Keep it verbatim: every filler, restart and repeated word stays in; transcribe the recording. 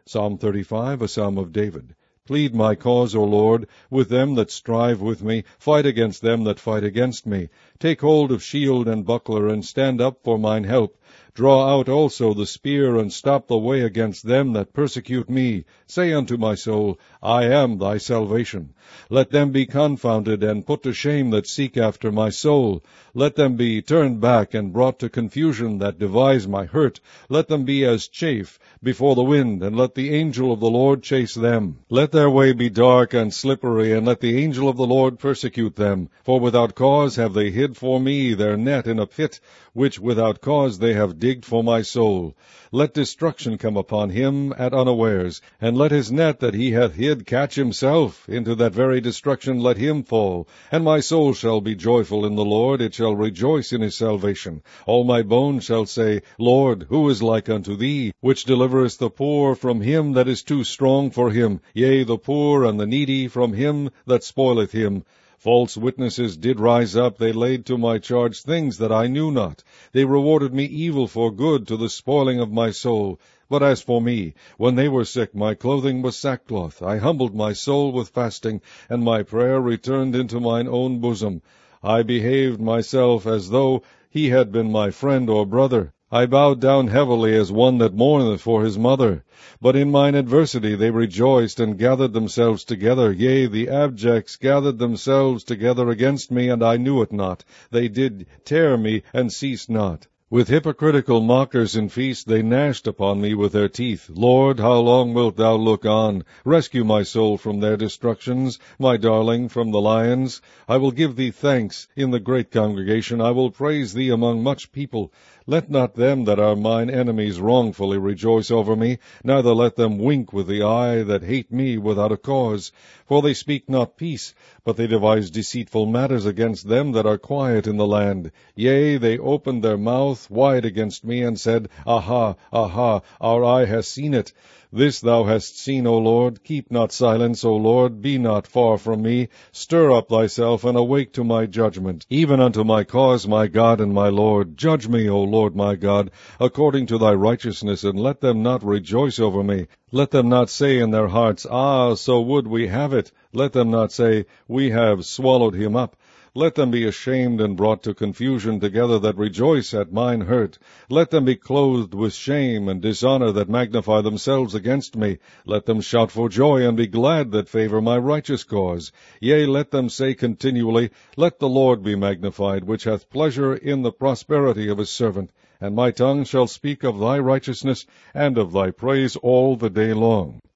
Psalm thirty-five, a psalm of David. Plead my cause, O Lord, with them that strive with me. Fight against them that fight against me. Take hold of shield and buckler, and stand up for mine help. Draw out also the spear, and stop the way against them that persecute me. Say unto my soul, I am thy salvation. Let them be confounded and put to shame that seek after my soul. Let them be turned back and brought to confusion that devise my hurt. Let them be as chaff before the wind, and let the angel of the Lord chase them. Let their way be dark and slippery, and let the angel of the Lord persecute them. For without cause have they hid for me their net in a pit, which without cause they have digged for my soul. Let destruction come upon him at unawares, and let his net that he hath hid catch himself. Into that very destruction let him fall. And my soul shall be joyful in the Lord, it shall rejoice in his salvation. All my bones shall say, Lord, who is like unto thee, which deliverest the poor from him that is too strong for him, yea, the poor and the needy from him that spoileth him? False witnesses did rise up, they laid to my charge things that I knew not. They rewarded me evil for good, to the spoiling of my soul. But as for me, when they were sick, my clothing was sackcloth. I humbled my soul with fasting, and my prayer returned into mine own bosom. I behaved myself as though he had been my friend or brother. I bowed down heavily as one that mourneth for his mother. But in mine adversity they rejoiced, and gathered themselves together. Yea, the abjects gathered themselves together against me, and I knew it not. They did tear me, and ceased not. With hypocritical mockers in feast they gnashed upon me with their teeth. Lord, how long wilt thou look on? Rescue my soul from their destructions, my darling from the lions. I will give thee thanks in the great congregation. I will praise thee among much people. Let not them that are mine enemies wrongfully rejoice over me, neither let them wink with the eye that hate me without a cause. For they speak not peace, but they devise deceitful matters against them that are quiet in the land. Yea, they opened their mouth wide against me, and said, Aha, aha, our eye has seen it. This thou hast seen, O Lord. Keep not silence, O Lord. Be not far from me. Stir up thyself, and awake to my judgment, even unto my cause, my God and my Lord. Judge me, O Lord my God, according to thy righteousness, and let them not rejoice over me. Let them not say in their hearts, Ah, so would we have it. Let them not say, We have swallowed him up. Let them be ashamed and brought to confusion together that rejoice at mine hurt. Let them be clothed with shame and dishonor that magnify themselves against me. Let them shout for joy and be glad that favor my righteous cause. Yea, let them say continually, Let the Lord be magnified, which hath pleasure in the prosperity of his servant. And my tongue shall speak of thy righteousness and of thy praise all the day long.